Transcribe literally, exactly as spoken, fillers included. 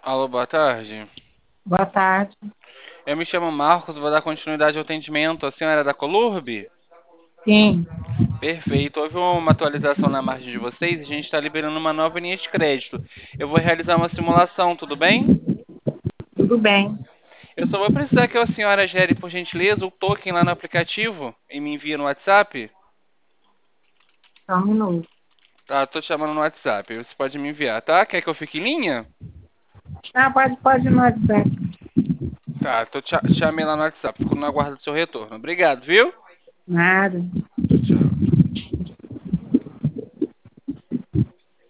Alô, boa tarde. Boa tarde. Eu me chamo Marcos, vou dar continuidade ao atendimento. A senhora é da Colurb? Sim, Perfeito. Houve uma atualização na margem de vocês e a gente está liberando uma nova linha de crédito. Eu vou realizar uma simulação, tudo bem? tudo bem. Eu só vou precisar que a senhora gere, por gentileza, o token lá no aplicativo e me envie no WhatsApp. Só um minuto. Tá, tô te chamando no WhatsApp. Você pode me enviar, tá? Quer que eu fique em linha? Ah, pode, pode ir no WhatsApp. Tá, tô te chamei lá no WhatsApp. Fico no aguardo do seu retorno. Obrigado, viu? Nada. Tchau, tchau.